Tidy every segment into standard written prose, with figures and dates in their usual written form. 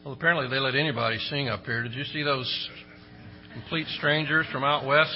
Well, apparently they let anybody sing up here. Did you see those complete strangers from out west?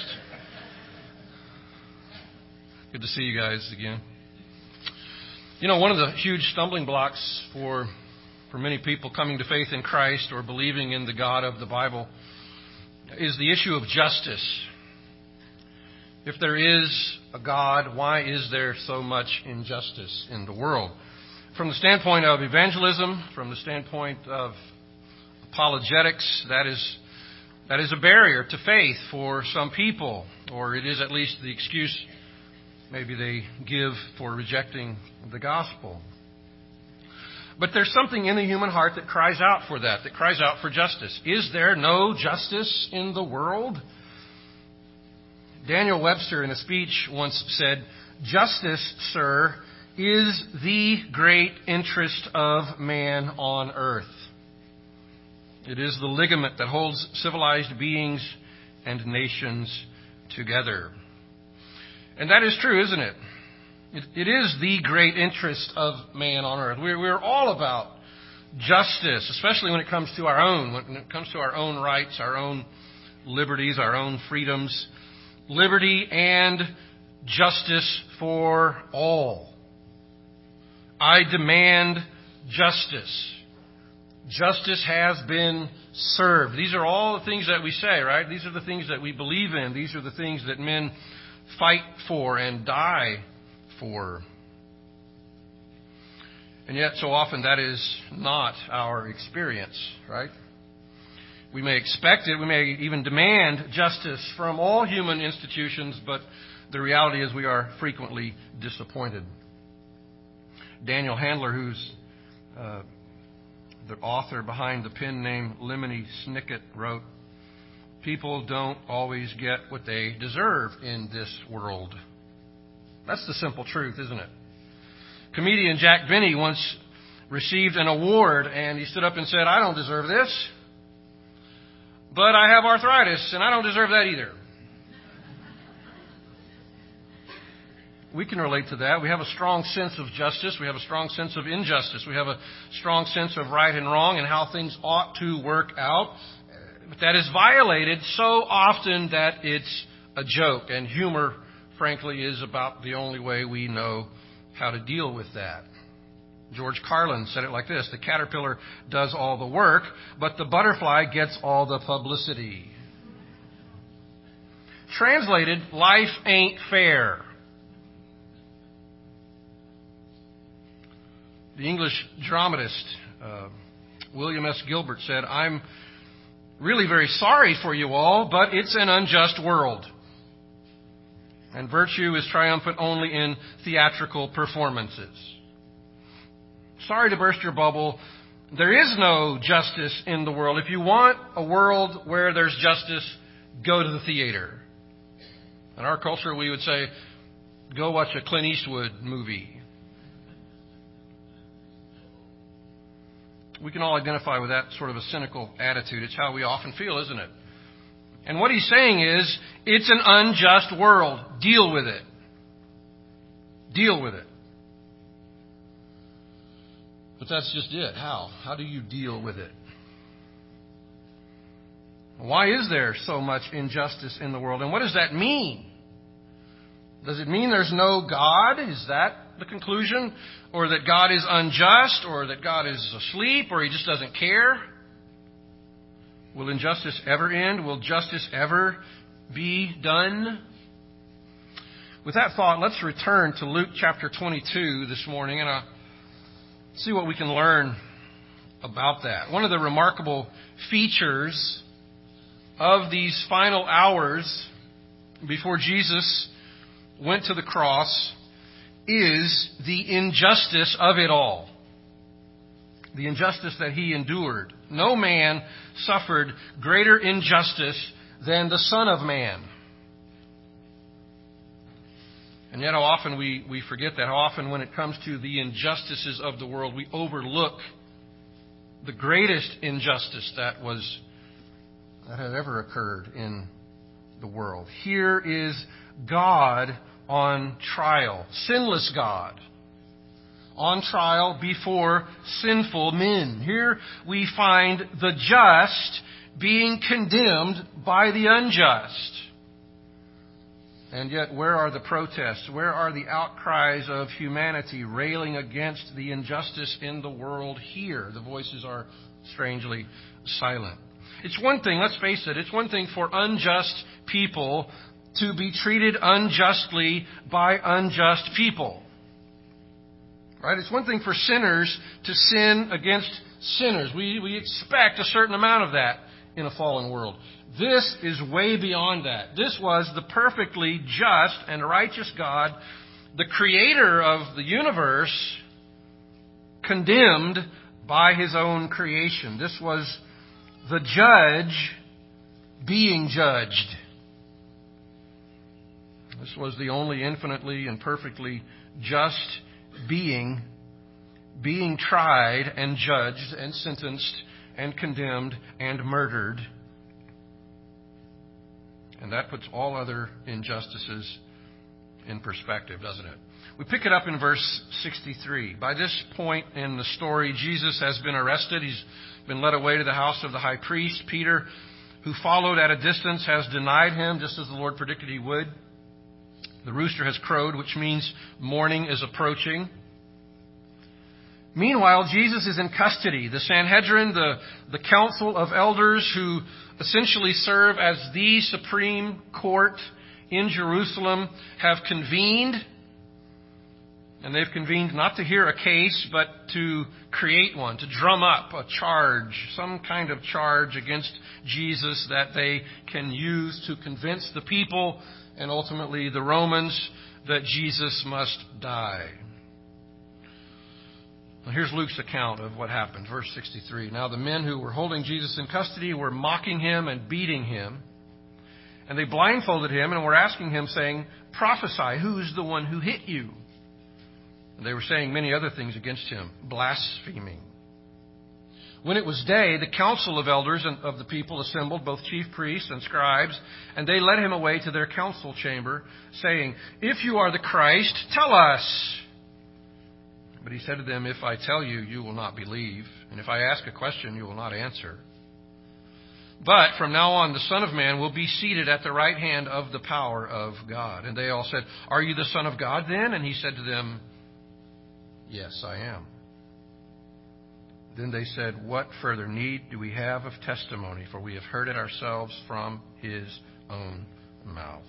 Good to see you guys again. You know, one of the huge stumbling blocks for many people coming to faith in Christ or believing in the God of the Bible is the issue of justice. If there is a God, why is there so much injustice in the world? From the standpoint of evangelism, from the standpoint of apologetics, that is a barrier to faith for some people, or it is at least the excuse maybe they give for rejecting the gospel. But there's something in the human heart that cries out for that cries out for justice. Is there no justice in the world? Daniel Webster, in a speech, once said, "Justice, sir, is the great interest of man on earth. It is the ligament that holds civilized beings and nations together." And that is true, isn't it? It is the great interest of man on earth. We're all about justice, especially when it comes to our own rights, our own liberties, our own freedoms. Liberty and justice for all. I demand justice. Justice has been served. These are all the things that we say, right? These are the things that we believe in. These are the things that men fight for and die for. And yet, so often, that is not our experience, right? We may expect it. We may even demand justice from all human institutions, but the reality is we are frequently disappointed. Daniel Handler, who's the author behind the pen name Lemony Snicket, wrote, "People don't always get what they deserve in this world." That's the simple truth, isn't it? Comedian Jack Benny once received an award, and he stood up and said, "I don't deserve this, but I have arthritis, and I don't deserve that either." We can relate to that. We have a strong sense of justice. We have a strong sense of injustice. We have a strong sense of right and wrong and how things ought to work out. But that is violated so often that it's a joke. And humor, frankly, is about the only way we know how to deal with that. George Carlin said it like this: "The caterpillar does all the work, but the butterfly gets all the publicity." Translated, life ain't fair. The English dramatist William S. Gilbert said, "I'm really very sorry for you all, but it's an unjust world. And virtue is triumphant only in theatrical performances." Sorry to burst your bubble. There is no justice in the world. If you want a world where there's justice, go to the theater. In our culture, we would say, go watch a Clint Eastwood movie. We can all identify with that sort of a cynical attitude. It's how we often feel, isn't it? And what he's saying is, it's an unjust world. Deal with it. Deal with it. But that's just it. How? How do you deal with it? Why is there so much injustice in the world? And what does that mean? Does it mean there's no God? Is that the conclusion? Or that God is unjust? Or that God is asleep? Or He just doesn't care? Will injustice ever end? Will justice ever be done? With that thought, let's return to Luke chapter 22 this morning and see what we can learn about that. One of the remarkable features of these final hours before Jesus went to the cross is the injustice of it all. The injustice that He endured. No man suffered greater injustice than the Son of Man. And yet how often we forget that. How often when it comes to the injustices of the world, we overlook the greatest injustice that had ever occurred in the world. Here is God on trial. Sinless God. on trial before sinful men. Here we find the just being condemned by the unjust. And yet, where are the protests? Where are the outcries of humanity railing against the injustice in the world here? The voices are strangely silent. It's one thing, let's face it, it's one thing for unjust people to be treated unjustly by unjust people. Right? It's one thing for sinners to sin against sinners. We expect a certain amount of that in a fallen world. This is way beyond that. This was the perfectly just and righteous God, the creator of the universe, condemned by his own creation. This was the judge being judged. This was the only infinitely and perfectly just being tried and judged and sentenced and condemned and murdered. And that puts all other injustices in perspective, doesn't it? We pick it up in verse 63. By this point in the story, Jesus has been arrested. He's been led away to the house of the high priest. Peter, who followed at a distance, has denied him, just as the Lord predicted he would. The rooster has crowed, which means morning is approaching. Meanwhile, Jesus is in custody. The Sanhedrin, the council of elders who essentially serve as the supreme court in Jerusalem, have convened. And they've convened not to hear a case, but to create one, to drum up a charge, some kind of charge against Jesus that they can use to convince the people and ultimately the Romans that Jesus must die. Well, here's Luke's account of what happened. Verse 63. Now the men who were holding Jesus in custody were mocking him and beating him. And they blindfolded him and were asking him, saying, "Prophesy, who's the one who hit you?" And they were saying many other things against him, blaspheming. When it was day, the council of elders of the people assembled, both chief priests and scribes, and they led him away to their council chamber, saying, "If you are the Christ, tell us." But he said to them, "If I tell you, you will not believe, and if I ask a question, you will not answer. But from now on, the Son of Man will be seated at the right hand of the power of God." And they all said, "Are you the Son of God then?" And he said to them, "Yes, I am." Then they said, "What further need do we have of testimony? For we have heard it ourselves from his own mouth."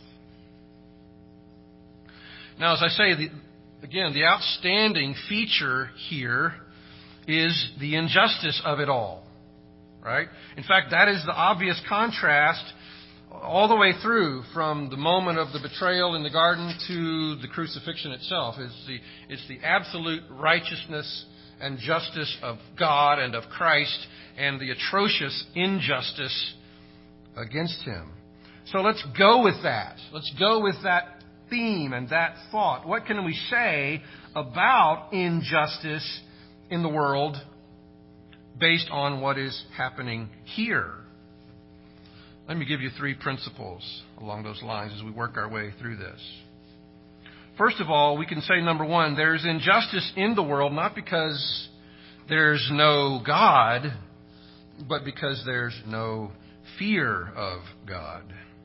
Now, as I say, again, the outstanding feature here is the injustice of it all. Right? In fact, that is the obvious contrast all the way through, from the moment of the betrayal in the garden to the crucifixion itself. It's the absolute righteousness and justice of God and of Christ, and the atrocious injustice against him. So let's go with that. Let's go with that theme and that thought. What can we say about injustice in the world based on what is happening here? Let me give you 3 principles along those lines as we work our way through this. First of all, we can say, number 1, there's injustice in the world not because there's no God, but because there's no fear of God.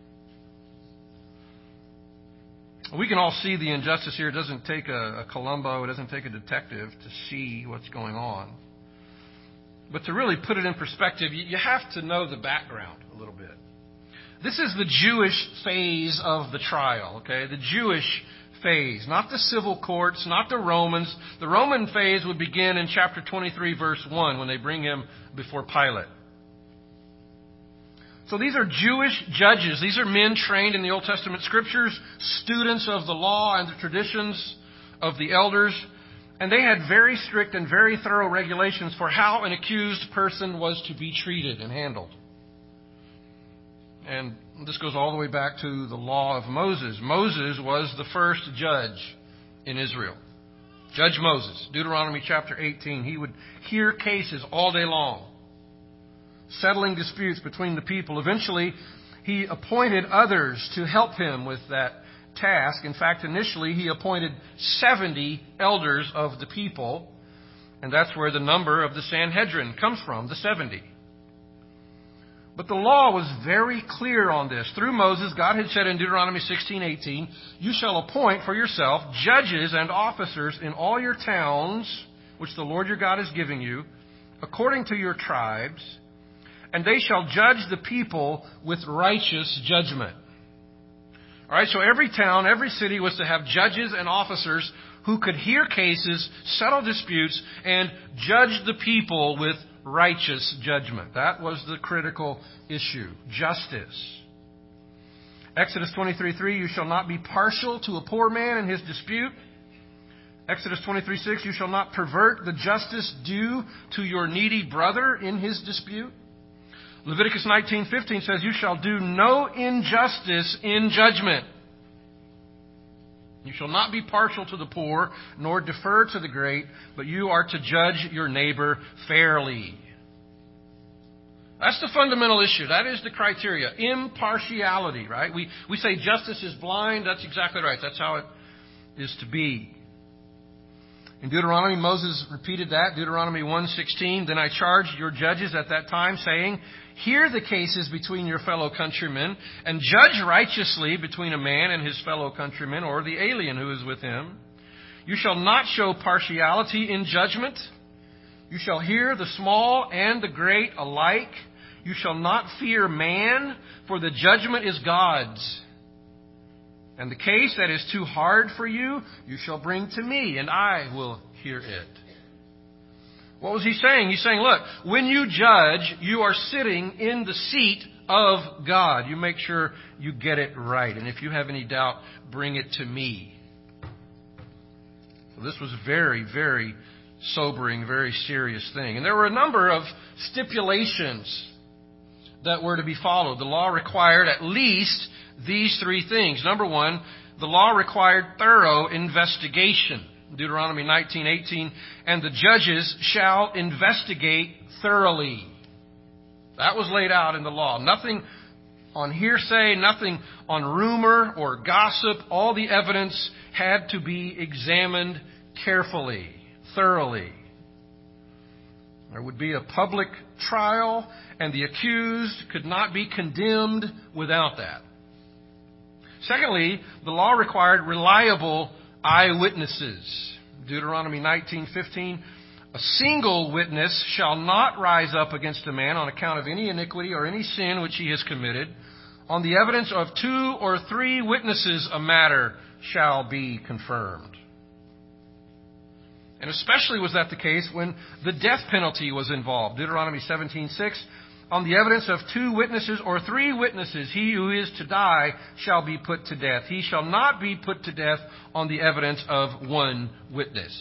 We can all see the injustice here. It doesn't take a Columbo, it doesn't take a detective to see what's going on. But to really put it in perspective, you have to know the background a little bit. This is the Jewish phase of the trial, okay? The Jewish phase, not the civil courts, not the Romans. The Roman phase would begin in chapter 23, verse 1, when they bring him before Pilate. So these are Jewish judges. These are men trained in the Old Testament scriptures, students of the law and the traditions of the elders. And they had very strict and very thorough regulations for how an accused person was to be treated and handled. And this goes all the way back to the law of Moses. Moses was the first judge in Israel. Judge Moses, Deuteronomy chapter 18. He would hear cases all day long, settling disputes between the people. Eventually, he appointed others to help him with that task. In fact, initially he appointed 70 elders of the people, and that's where the number of the Sanhedrin comes from, the 70. But the law was very clear on this. Through Moses, God had said in Deuteronomy 16:18, "You shall appoint for yourself judges and officers in all your towns, which the Lord your God is giving you, according to your tribes, and they shall judge the people with righteous judgment." All right, so every town, every city was to have judges and officers who could hear cases, settle disputes, and judge the people with righteous judgment. That was the critical issue, justice. Exodus 23:3, "You shall not be partial to a poor man in his dispute." Exodus 23:6, "You shall not pervert the justice due to your needy brother in his dispute." Leviticus 19:15 says, "You shall do no injustice in judgment." You shall not be partial to the poor, nor defer to the great, but you are to judge your neighbor fairly. That's the fundamental issue. That is the criteria. Impartiality, right? We say justice is blind. That's exactly right. That's how it is to be. In Deuteronomy, Moses repeated that. Deuteronomy 1:16, "Then I charged your judges at that time, saying, Hear the cases between your fellow countrymen, and judge righteously between a man and his fellow countrymen, or the alien who is with him. You shall not show partiality in judgment. You shall hear the small and the great alike. You shall not fear man, for the judgment is God's. And the case that is too hard for you, you shall bring to me, and I will hear it." What was he saying? He's saying, look, when you judge, you are sitting in the seat of God. You make sure you get it right. And if you have any doubt, bring it to me. So this was a very, very sobering, very serious thing. And there were a number of stipulations that were to be followed. The law required at least these three things. Number one, the law required thorough investigation. Deuteronomy 19:18, "And the judges shall investigate thoroughly." That was laid out in the law. Nothing on hearsay, nothing on rumor or gossip. All the evidence had to be examined carefully, thoroughly. There would be a public trial, and the accused could not be condemned without that. Secondly, the law required reliable eyewitnesses. Deuteronomy 19:15, "A single witness shall not rise up against a man on account of any iniquity or any sin which he has committed. On the evidence of 2 or 3 witnesses a matter shall be confirmed." And especially was that the case when the death penalty was involved. Deuteronomy 17:6, "On the evidence of 2 witnesses or 3 witnesses, he who is to die shall be put to death. He shall not be put to death on the evidence of 1 witness."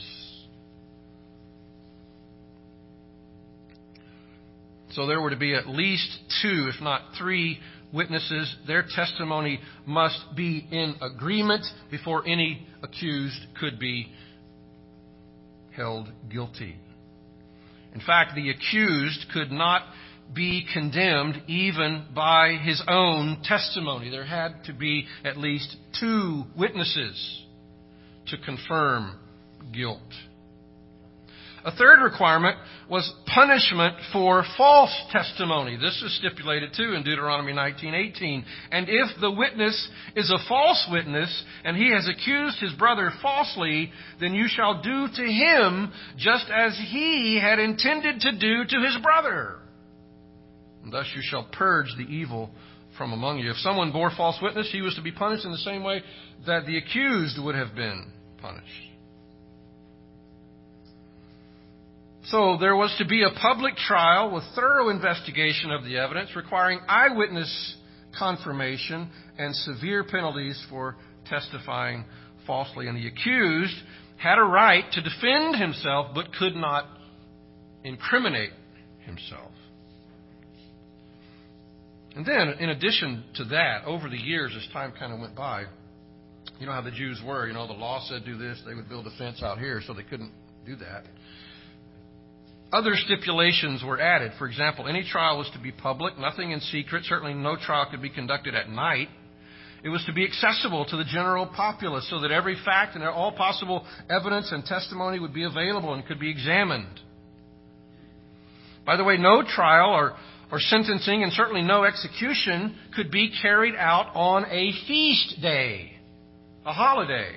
So there were to be at least 2, if not 3 witnesses. Their testimony must be in agreement before any accused could be held guilty. In fact, the accused could not be condemned even by his own testimony. There had to be at least 2 witnesses to confirm guilt. A third requirement was punishment for false testimony. This is stipulated too in Deuteronomy 19:18. "And if the witness is a false witness, and he has accused his brother falsely, then you shall do to him just as he had intended to do to his brother. And thus you shall purge the evil from among you." If someone bore false witness, he was to be punished in the same way that the accused would have been punished. So there was to be a public trial with thorough investigation of the evidence, requiring eyewitness confirmation and severe penalties for testifying falsely. And the accused had a right to defend himself, but could not incriminate himself. And then, in addition to that, over the years, as time kind of went by, you know how the Jews were. You know, the law said do this. They would build a fence out here, so they couldn't do that. Other stipulations were added. For example, any trial was to be public, nothing in secret. Certainly no trial could be conducted at night. It was to be accessible to the general populace so that every fact and all possible evidence and testimony would be available and could be examined. By the way, no trial or sentencing, and certainly no execution, could be carried out on a feast day, a holiday.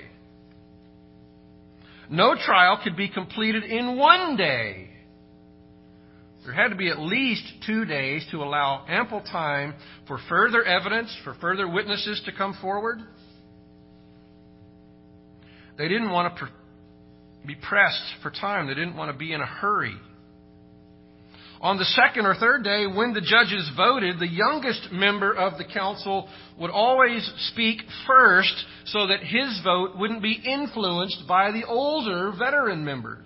No trial could be completed in one day. There had to be at least 2 days to allow ample time for further evidence, for further witnesses to come forward. They didn't want to be pressed for time. They didn't want to be in a hurry. On the second or third day, when the judges voted, the youngest member of the council would always speak first so that his vote wouldn't be influenced by the older veteran members.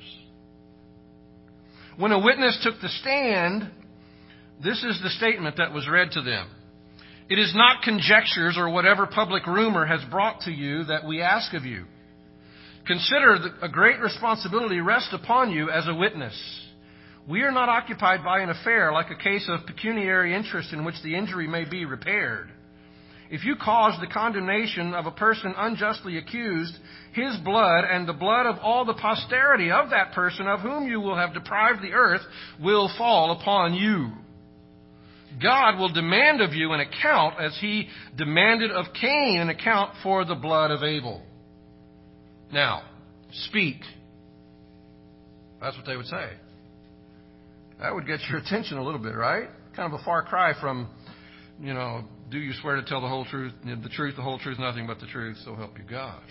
When a witness took the stand, this is the statement that was read to them. It is not conjectures or whatever public rumor has brought to you that we ask of you. Consider a great responsibility rests upon you as a witness. We are not occupied by an affair like a case of pecuniary interest in which the injury may be repaired. If you cause the condemnation of a person unjustly accused, his blood and the blood of all the posterity of that person of whom you will have deprived the earth will fall upon you. God will demand of you an account as he demanded of Cain an account for the blood of Abel. Now, speak. That's what they would say. That would get your attention a little bit, right? Kind of a far cry from, do you swear to tell the whole truth, the truth, the whole truth, nothing but the truth, so help you God.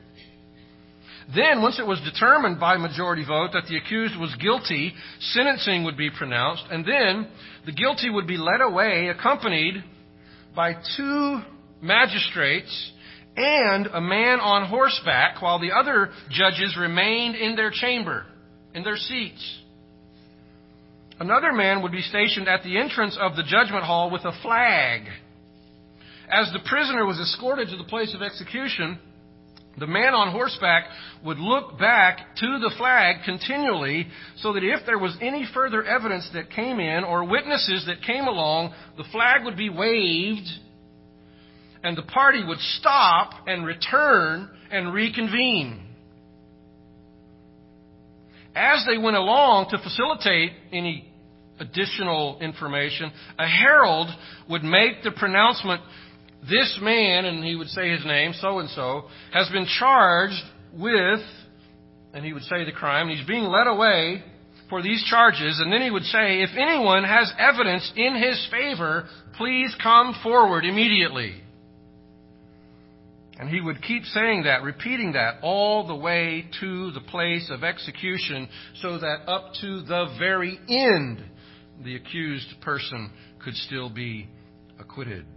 Then, once it was determined by majority vote that the accused was guilty, sentencing would be pronounced, and then the guilty would be led away, accompanied by 2 magistrates and a man on horseback, while the other judges remained in their chamber, in their seats. Another man would be stationed at the entrance of the judgment hall with a flag. As the prisoner was escorted to the place of execution, the man on horseback would look back to the flag continually so that if there was any further evidence that came in or witnesses that came along, the flag would be waved and the party would stop and return and reconvene. As they went along, to facilitate any additional information, a herald would make the pronouncement, this man, and he would say his name, so-and-so, has been charged with, and he would say the crime, and he's being led away for these charges, and then he would say, if anyone has evidence in his favor, please come forward immediately. And he would keep saying that, repeating that, all the way to the place of execution, so that up to the very end, the accused person could still be acquitted.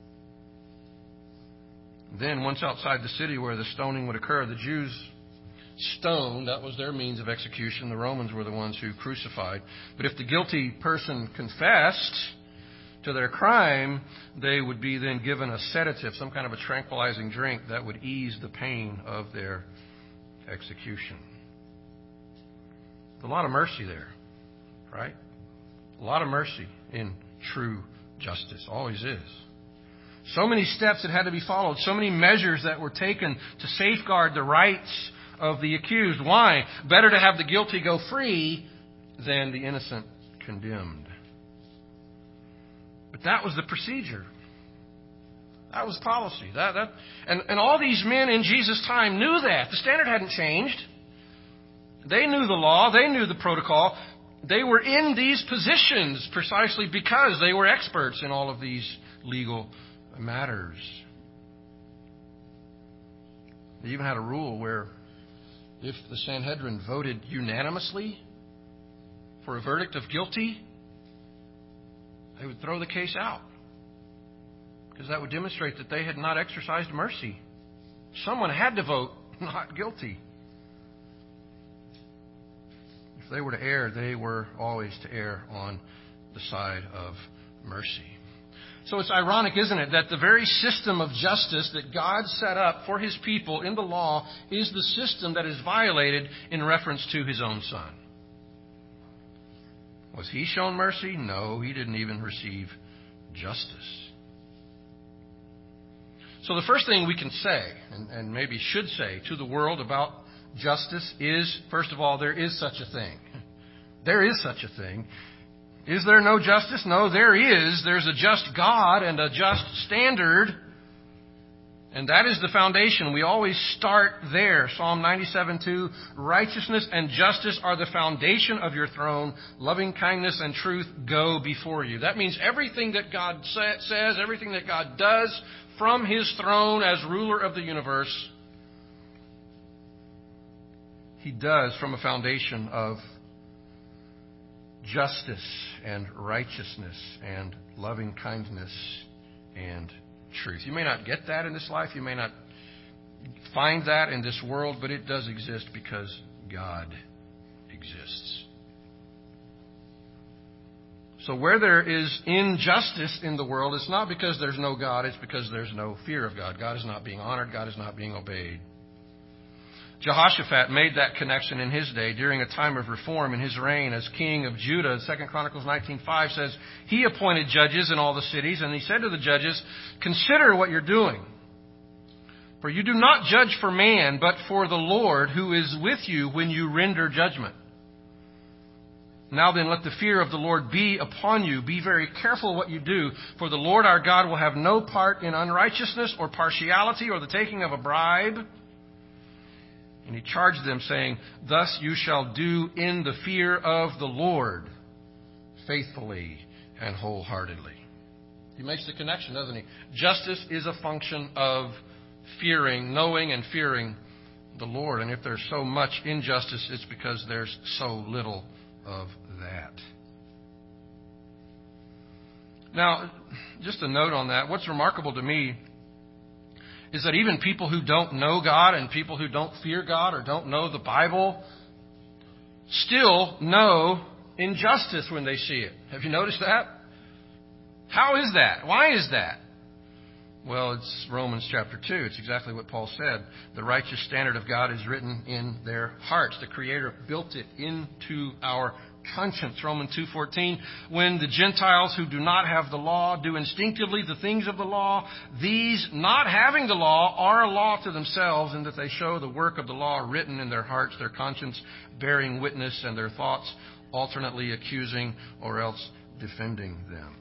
Then, once outside the city where the stoning would occur, the Jews stoned. That was their means of execution. The Romans were the ones who crucified. But if the guilty person confessed to their crime, they would be then given a sedative, some kind of a tranquilizing drink that would ease the pain of their execution. There's a lot of mercy there, right? A lot of mercy in true justice. Always is. So many steps that had to be followed, so many measures that were taken to safeguard the rights of the accused. Why? Better to have the guilty go free than the innocent condemned. But that was the procedure. That was policy. And all these men in Jesus' time knew that. The standard hadn't changed. They knew the law. They knew the protocol. They were in these positions precisely because they were experts in all of these legal matters. They even had a rule where if the Sanhedrin voted unanimously for a verdict of guilty, they would throw the case out, because that would demonstrate that they had not exercised mercy. Someone had to vote not guilty. If they were to err, they were always to err on the side of mercy. So it's ironic, isn't it, that the very system of justice that God set up for his people in the law is the system that is violated in reference to his own Son. Was he shown mercy? No, he didn't even receive justice. So the first thing we can say, and maybe should say to the world about justice is, first of all, there is such a thing. There is such a thing. Is there no justice? No, there is. There's a just God and a just standard. And that is the foundation. We always start there. Psalm 97:2, righteousness and justice are the foundation of your throne. Loving kindness and truth go before you. That means everything that God says, everything that God does from His throne as ruler of the universe, He does from a foundation of justice and righteousness and loving kindness and truth. You may not get that in this life. You may not find that in this world, but it does exist because God exists. So where there is injustice in the world, it's not because there's no God. It's because there's no fear of God. God is not being honored. God is not being obeyed. Jehoshaphat made that connection in his day during a time of reform in his reign as king of Judah. 2 Chronicles 19:5 says, he appointed judges in all the cities, and he said to the judges, consider what you're doing. For you do not judge for man, but for the Lord who is with you when you render judgment. Now then, let the fear of the Lord be upon you. Be very careful what you do, for the Lord our God will have no part in unrighteousness or partiality or the taking of a bribe. And he charged them, saying, thus you shall do in the fear of the Lord, faithfully and wholeheartedly. He makes the connection, doesn't he? Justice is a function of fearing, knowing and fearing the Lord. And if there's so much injustice, it's because there's so little of that. Now, just a note on that. What's remarkable to me is that even people who don't know God and people who don't fear God or don't know the Bible still know injustice when they see it. Have you noticed that? How is that? Why is that? Well, it's Romans chapter 2. It's exactly what Paul said. The righteous standard of God is written in their hearts. The Creator built it into our conscience. Romans 2:14, when the Gentiles who do not have the law do instinctively the things of the law, these not having the law are a law to themselves, in that they show the work of the law written in their hearts, their conscience bearing witness, and their thoughts alternately accusing or else defending them.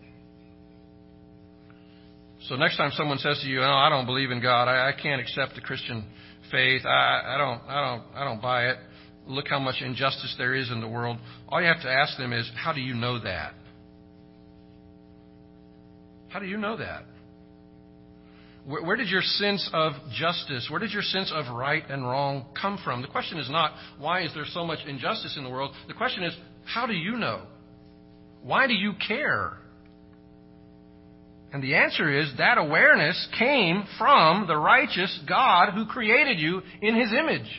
So next time someone says to you, "Oh, I don't believe in God. I can't accept the Christian faith. I don't buy it. Look how much injustice there is in the world." All you have to ask them is, how do you know that? How do you know that? Where did your sense of justice, where did your sense of right and wrong come from? The question is not, why is there so much injustice in the world? The question is, how do you know? Why do you care? And the answer is that awareness came from the righteous God who created you in His image.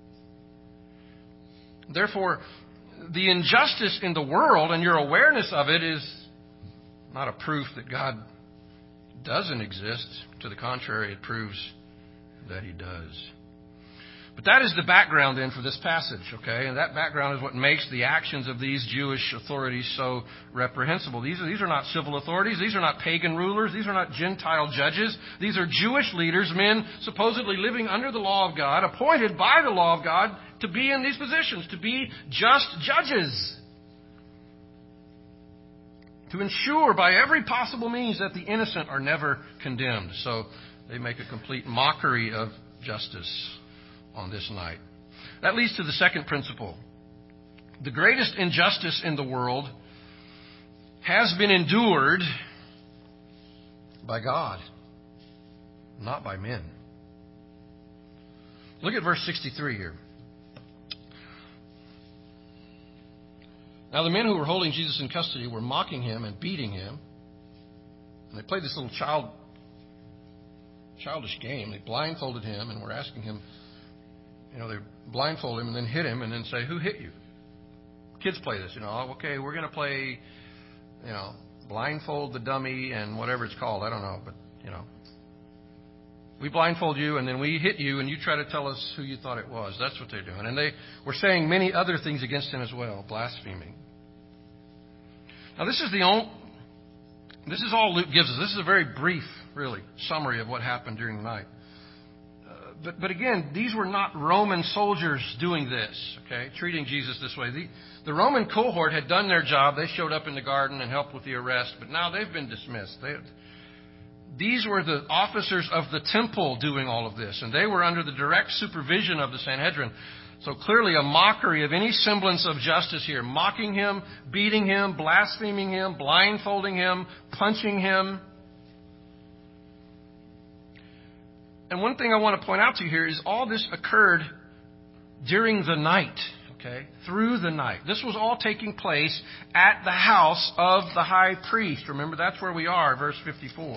Therefore, the injustice in the world and your awareness of it is not a proof that God doesn't exist. To the contrary, it proves that He does. But that is the background then for this passage, okay? And that background is what makes the actions of these Jewish authorities so reprehensible. These are not civil authorities. These are not pagan rulers. These are not Gentile judges. These are Jewish leaders, men supposedly living under the law of God, appointed by the law of God to be in these positions, to be just judges, to ensure by every possible means that the innocent are never condemned. So they make a complete mockery of justice on this night. That leads to the second principle. The greatest injustice in the world has been endured by God, not by men. Look at verse 63 here. Now the men who were holding Jesus in custody were mocking Him and beating Him. And they played this little childish game. They blindfolded Him and were asking Him, they blindfold Him and then hit Him and then say, "Who hit you?" Kids play this, okay, we're going to play, blindfold the dummy and whatever it's called. I don't know, but, we blindfold you and then we hit you and you try to tell us who you thought it was. That's what they're doing. And they were saying many other things against Him as well, blaspheming. Now this is all Luke gives us. This is a very brief really, summary of what happened during the night. But again, these were not Roman soldiers doing this, okay, treating Jesus this way. The Roman cohort had done their job. They showed up in the garden and helped with the arrest, but now they've been dismissed. These were the officers of the temple doing all of this, and they were under the direct supervision of the Sanhedrin. So clearly a mockery of any semblance of justice here. Mocking him, beating him, blaspheming him, blindfolding him, punching him. And one thing I want to point out to you here is all this occurred during the night, okay? Through the night. This was all taking place at the house of the high priest. Remember, that's where we are, verse 54.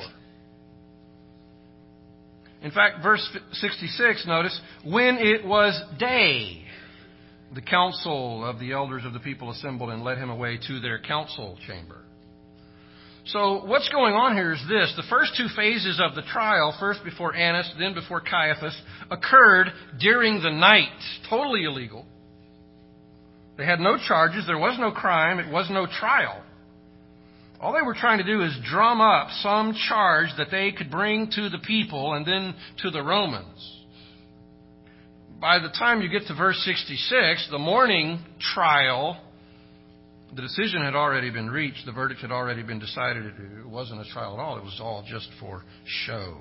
In fact, verse 66, notice, when it was day, the council of the elders of the people assembled and led him away to their council chamber. So what's going on here is this. The first two phases of the trial, first before Annas, then before Caiaphas, occurred during the night. Totally illegal. They had no charges. There was no crime. It was no trial. All they were trying to do is drum up some charge that they could bring to the people and then to the Romans. By the time you get to verse 66, the morning trial, the decision had already been reached. The verdict had already been decided. It wasn't a trial at all. It was all just for show.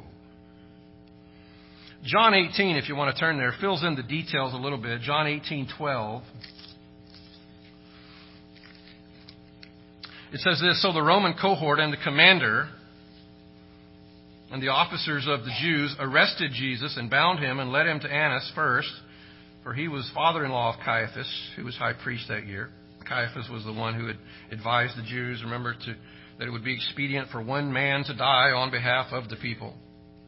John 18, if you want to turn there, fills in the details a little bit. John 18:12. It says this, so the Roman cohort and the commander and the officers of the Jews arrested Jesus and bound him and led him to Annas first, for he was father-in-law of Caiaphas, who was high priest that year. Caiaphas was the one who had advised the Jews, remember, that it would be expedient for one man to die on behalf of the people.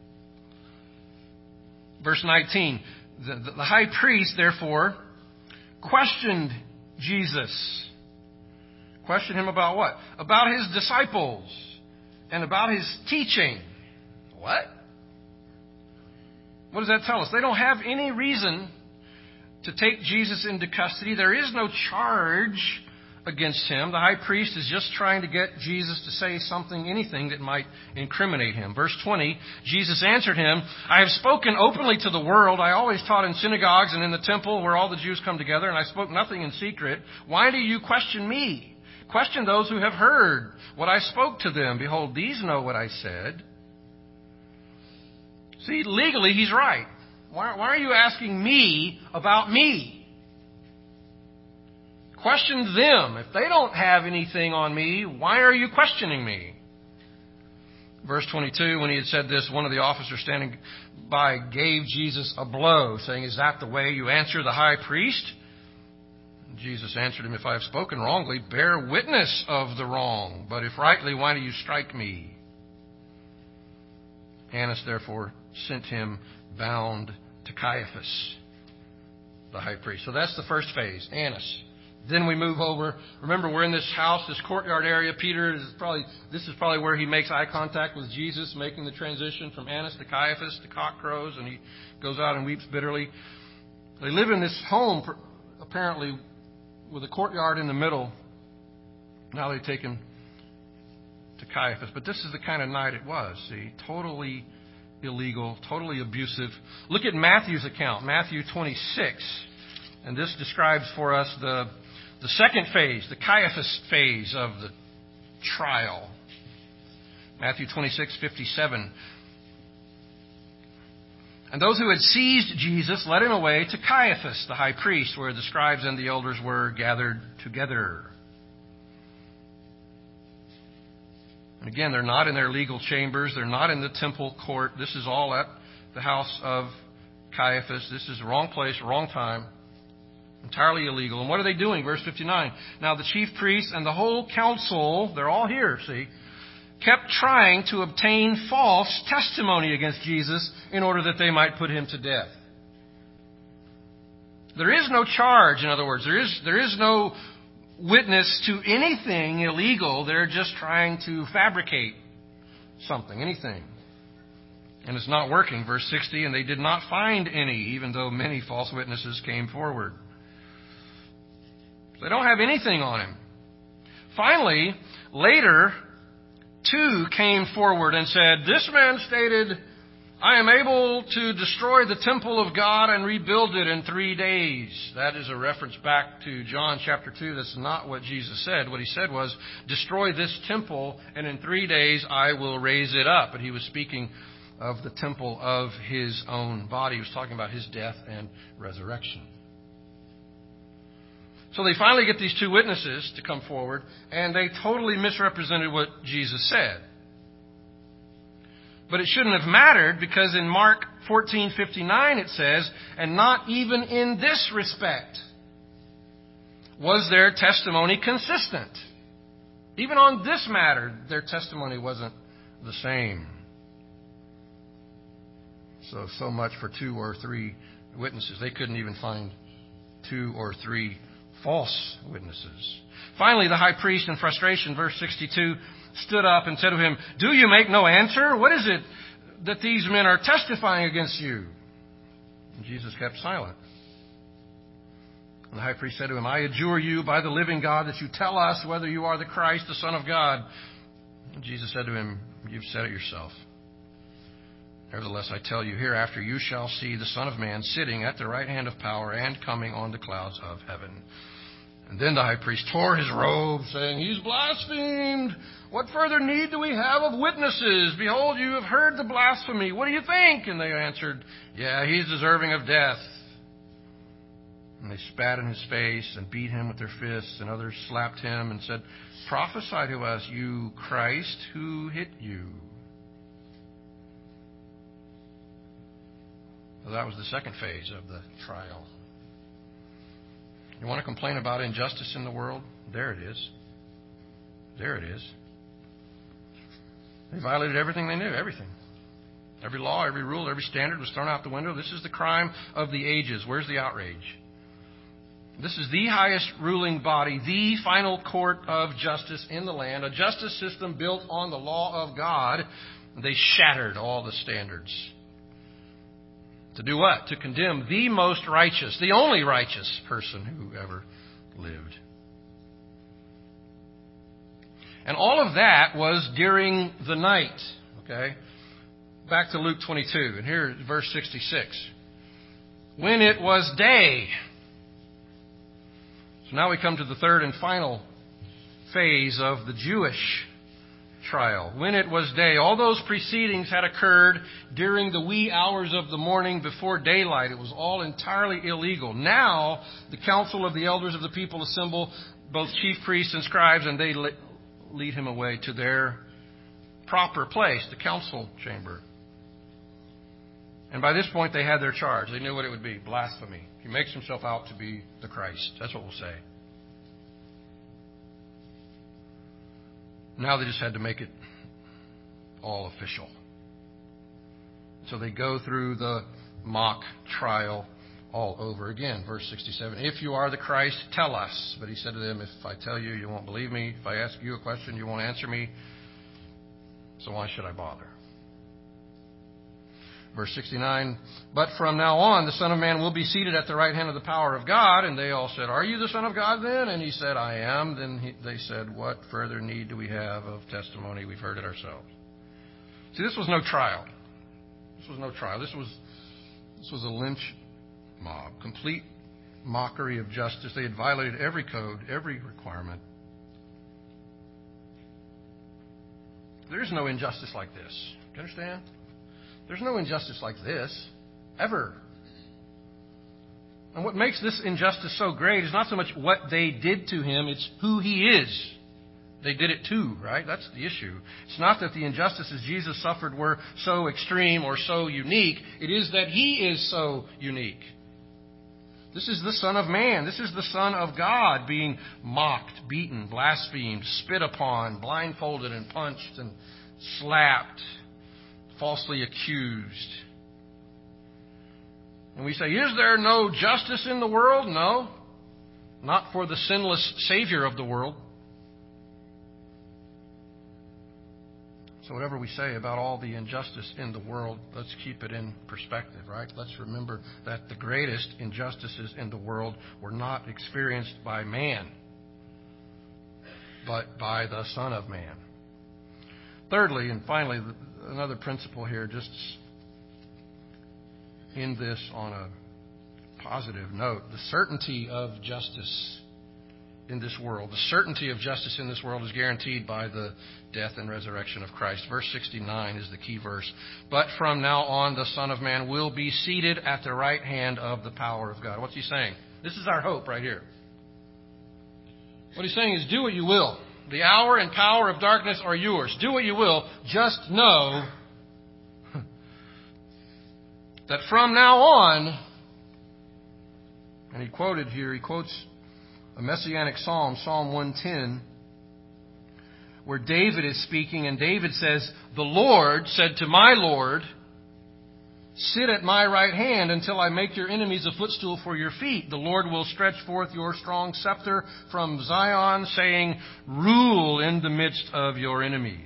Verse 19, the high priest, therefore, questioned Jesus. Questioned him about what? About his disciples and about his teaching. What? What does that tell us? They don't have any reason to take Jesus into custody. There is no charge against him. The high priest is just trying to get Jesus to say something, anything that might incriminate him. Verse 20, Jesus answered him, I have spoken openly to the world. I always taught in synagogues and in the temple where all the Jews come together, and I spoke nothing in secret. Why do you question me? Question those who have heard what I spoke to them. Behold, these know what I said. See, legally, he's right. Why are you asking me about me? Question them. If they don't have anything on me, why are you questioning me? Verse 22, when he had said this, one of the officers standing by gave Jesus a blow, saying, is that the way you answer the high priest? Jesus answered him, if I have spoken wrongly, bear witness of the wrong. But if rightly, why do you strike me? Annas therefore sent him bound to Caiaphas, the high priest. So that's the first phase, Annas. Then we move over. Remember, we're in this house, this courtyard area. This is probably where he makes eye contact with Jesus, making the transition from Annas to Caiaphas. The cock crows, and he goes out and weeps bitterly. They live in this home, apparently, with a courtyard in the middle. Now they take him to Caiaphas. But this is the kind of night it was, see. Totally illegal, totally abusive. Look at Matthew's account, Matthew 26. And this describes for us the second phase, the Caiaphas phase of the trial. Matthew 26:57. And those who had seized Jesus led him away to Caiaphas, the high priest, where the scribes and the elders were gathered together. And again, they're not in their legal chambers. They're not in the temple court. This is all at the house of Caiaphas. This is the wrong place, wrong time. Entirely illegal. And what are they doing? Verse 59. Now the chief priests and the whole council, they're all here, see, kept trying to obtain false testimony against Jesus in order that they might put him to death. There is no charge, in other words. There is no witness to anything illegal. They're just trying to fabricate something, anything. And it's not working. Verse 60, and they did not find any, even though many false witnesses came forward. They don't have anything on him. Finally, later, two came forward and said, "This man stated, 'I am able to destroy the temple of God and rebuild it in 3 days.'" That is a reference back to John chapter 2. That's not what Jesus said. What he said was, "Destroy this temple, and in 3 days I will raise it up." But he was speaking of the temple of his own body. He was talking about his death and resurrection. So they finally get these two witnesses to come forward, and they totally misrepresented what Jesus said. But it shouldn't have mattered, because in Mark 14:59 it says, "And not even in this respect was their testimony consistent." Even on this matter, their testimony wasn't the same. So much for 2 or 3 witnesses. They couldn't even find 2 or 3 false witnesses. Finally, the high priest, in frustration, verse 62, stood up and said to him, "Do you make no answer? What is it that these men are testifying against you?" And Jesus kept silent. And the high priest said to him, "I adjure you by the living God that you tell us whether you are the Christ, the Son of God." And Jesus said to him, "You've said it yourself. Nevertheless, I tell you, hereafter you shall see the Son of Man sitting at the right hand of power and coming on the clouds of heaven." And then the high priest tore his robe, saying, "He's blasphemed. What further need do we have of witnesses? Behold, you have heard the blasphemy. What do you think?" And they answered, "Yeah, he's deserving of death." And they spat in his face and beat him with their fists, and others slapped him and said, "Prophesy to us, you Christ, who hit you?" Well, that was the second phase of the trial. You want to complain about injustice in the world? There it is. There it is. They violated everything they knew, everything. Every law, every rule, every standard was thrown out the window. This is the crime of the ages. Where's the outrage? This is the highest ruling body, the final court of justice in the land, a justice system built on the law of God. They shattered all the standards. To do what? To condemn the most righteous, the only righteous person who ever lived. And all of that was during the night. Okay? Back to Luke 22. And here, verse 66. When it was day. So now we come to the third and final phase of the Jewish trial. When it was day. All those proceedings had occurred during the wee hours of the morning before daylight. It was all entirely illegal. Now, the council of the elders of the people assemble, both chief priests and scribes, and they lead him away to their proper place, the council chamber. And by this point, they had their charge. They knew what it would be: blasphemy. He makes himself out to be the Christ. That's what we'll say. Now they just had to make it all official. So they go through the mock trial all over again. Verse 67, "If you are the Christ, tell us." But he said to them, "If I tell you, you won't believe me. If I ask you a question, you won't answer me. So why should I bother?" Verse 69, "But from now on, the Son of Man will be seated at the right hand of the power of God." And they all said, "Are you the Son of God then?" And he said, "I am." Then they said, "What further need do we have of testimony? We've heard it ourselves." See, this was no trial. This was no trial. This was a lynch mob. Complete mockery of justice. They had violated every code, every requirement. There's no injustice like this. Do you understand? There's no injustice like this, ever. And what makes this injustice so great is not so much what they did to him, it's who he is. They did it too, right? That's the issue. It's not that the injustices Jesus suffered were so extreme or so unique. It is that he is so unique. This is the Son of Man. This is the Son of God being mocked, beaten, blasphemed, spit upon, blindfolded and punched and slapped, falsely accused. And we say, is there no justice in the world? No. Not for the sinless Savior of the world. So whatever we say about all the injustice in the world, let's keep it in perspective, right? Let's remember that the greatest injustices in the world were not experienced by man, but by the Son of Man. Thirdly, and finally, another principle here, just end this on a positive note. The certainty of justice in this world. The certainty of justice in this world is guaranteed by the death and resurrection of Christ. Verse 69 is the key verse. But from now on, the Son of Man will be seated at the right hand of the power of God. What's he saying? This is our hope right here. What he's saying is, do what you will. The hour and power of darkness are yours. Do what you will. Just know that from now on, and he quotes a messianic psalm, Psalm 110, where David is speaking, and David says, the Lord said to my Lord, sit at my right hand until I make your enemies a footstool for your feet. The Lord will stretch forth your strong scepter from Zion, saying, rule in the midst of your enemies.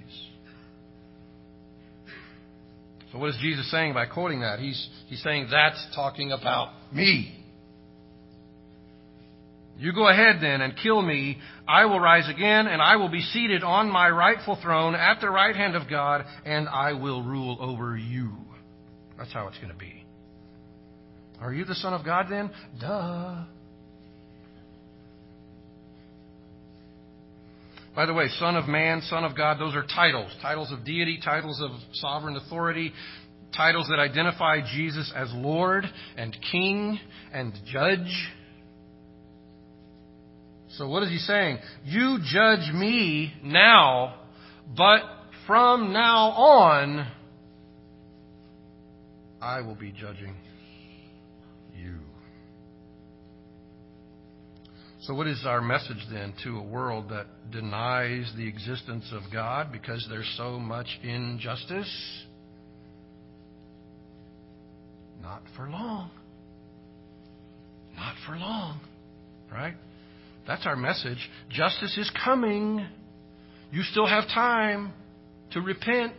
So what is Jesus saying by quoting that? He's saying that's talking about me. You go ahead then and kill me. I will rise again, and I will be seated on my rightful throne at the right hand of God, and I will rule over you. That's how it's going to be. Are you the Son of God then? Duh. By the way, Son of Man, Son of God, those are titles. Titles of deity, titles of sovereign authority, titles that identify Jesus as Lord and King and Judge. So what is he saying? You judge me now, but from now on, I will be judging you. So what is our message then to a world that denies the existence of God because there's so much injustice? Not for long. Not for long. Right? That's our message. Justice is coming. You still have time to repent.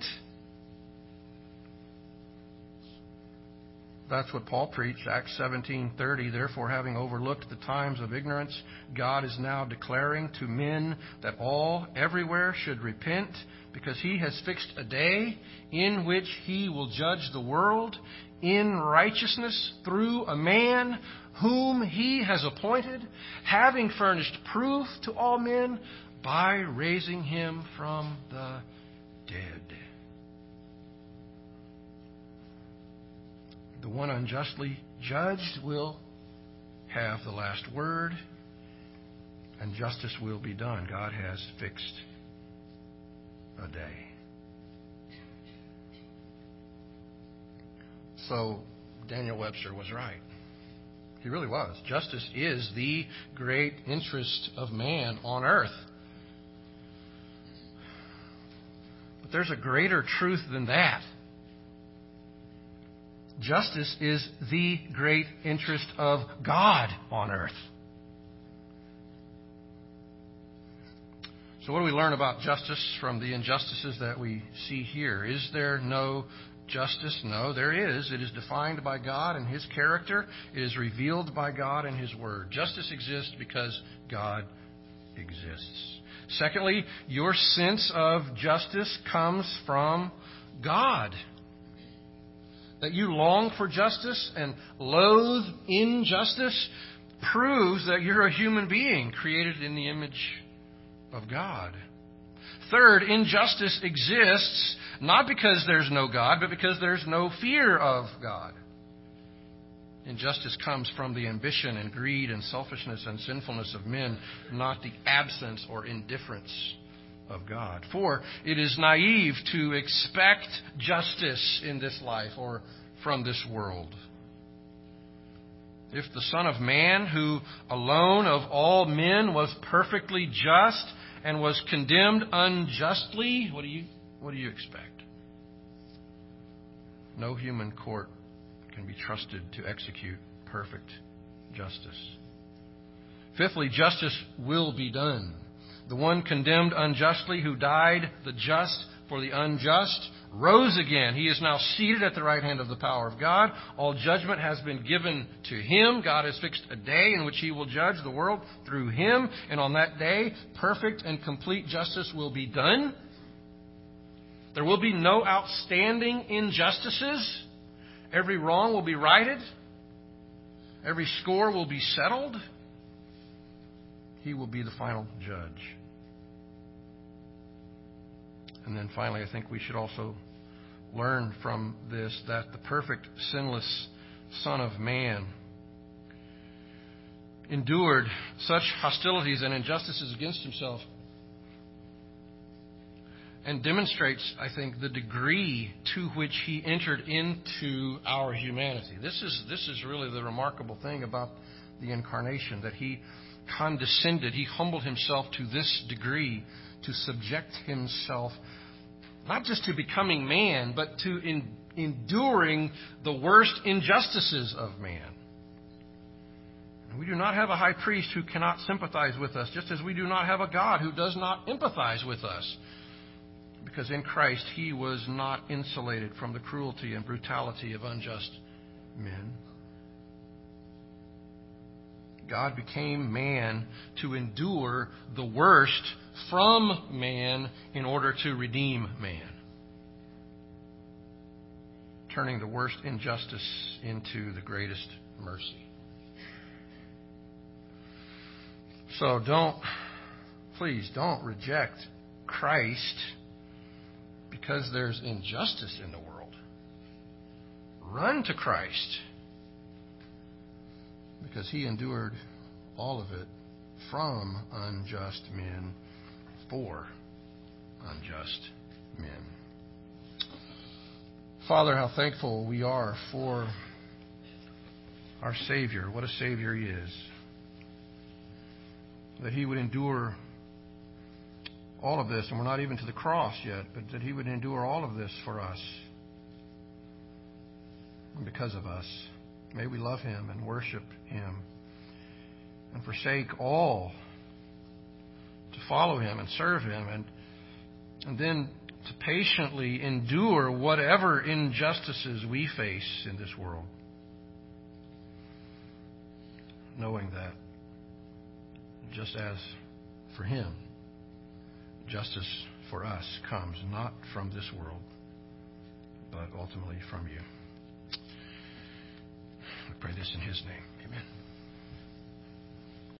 That's what Paul preached, Acts 17:30. Therefore, having overlooked the times of ignorance, God is now declaring to men that all, everywhere, should repent, because he has fixed a day in which he will judge the world in righteousness through a man whom he has appointed, having furnished proof to all men by raising him from the dead. The one unjustly judged will have the last word, and justice will be done. God has fixed a day. So Daniel Webster was right. He really was. Justice is the great interest of man on earth. But there's a greater truth than that. Justice is the great interest of God on earth. So what do we learn about justice from the injustices that we see here? Is there no justice? No, there is. It is defined by God and His character. It is revealed by God and His Word. Justice exists because God exists. Secondly, your sense of justice comes from God. That you long for justice and loathe injustice proves that you're a human being created in the image of God. Third, injustice exists not because there's no God, but because there's no fear of God. Injustice comes from the ambition and greed and selfishness and sinfulness of men, not the absence or indifference of God. 4, it is naive to expect justice in this life or from this world. If the Son of Man, who alone of all men was perfectly just and was condemned unjustly, what do you expect? No human court can be trusted to execute perfect justice. Fifthly, justice will be done. The one condemned unjustly, who died the just for the unjust, rose again. He is now seated at the right hand of the power of God. All judgment has been given to Him. God has fixed a day in which He will judge the world through Him. And on that day, perfect and complete justice will be done. There will be no outstanding injustices. Every wrong will be righted. Every score will be settled. He will be the final judge. And then finally, I think we should also learn from this that the perfect, sinless Son of Man endured such hostilities and injustices against himself, and demonstrates, I think, the degree to which he entered into our humanity. This is really the remarkable thing about the incarnation, that he condescended, he humbled himself to this degree to subject himself not just to becoming man, but to enduring the worst injustices of man. And we do not have a high priest who cannot sympathize with us, just as we do not have a God who does not empathize with us. Because in Christ, he was not insulated from the cruelty and brutality of unjust men. God became man to endure the worst from man in order to redeem man, turning the worst injustice into the greatest mercy. So please don't reject Christ because there's injustice in the world. Run to Christ because he endured all of it from unjust men for unjust men. Father, how thankful we are for our Savior. What a Savior he is. That he would endure all of this, and we're not even to the cross yet, but that he would endure all of this for us and because of us. May we love him and worship him and forsake all to follow him and serve him, and then to patiently endure whatever injustices we face in this world, knowing that just as for him, justice for us comes not from this world, but ultimately from you. We pray this in his name. Amen.